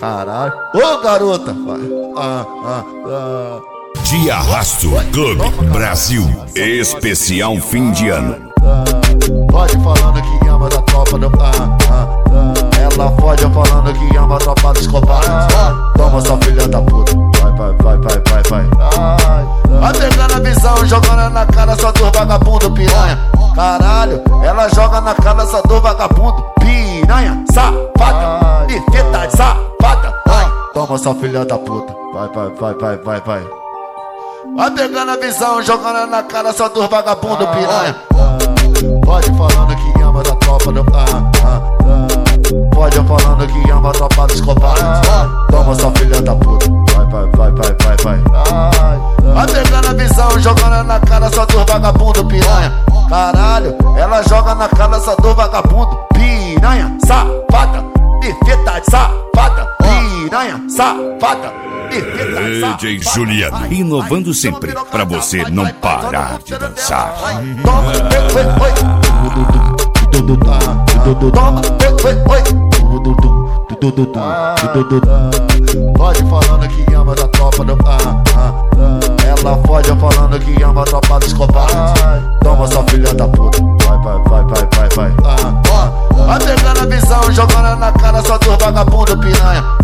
Caralho. Ô garota, vai. De Arrasto Clube Brasil, especial fim de ano. Pode falando que ama da tropa do ela pode falando que ama a tropa dos covardes. Toma sua filha da puta. Vai. Vai pegando a visão, jogando na cara só do vagabundo piranha. Caralho, ela joga na cara só do vagabundo piranha. Safada, perfeita de safada. Toma sua filha da puta. Vai. Vai pegando a visão, jogando na cara só dos vagabundo piranha. Pode falando que ama da tropa do pode falando que ama a tropa dos covardes. Toma sua filha da puta. Vai. Vai pegando a visão, jogando na cara só dos vagabundo piranha. Caralho, ela joga na cara só do vagabundo piranha. Safada, perfeita de safada. Piranha, safada. DJ Juliano, inovando sempre pra você não parar de dançar. Pode falando que ama da tropa do ela pode falando que ama a tropa dos covardes. Toma sua filha da puta. Vai. Vai pegando a visão, jogando na cara só dos vagabundo piranha.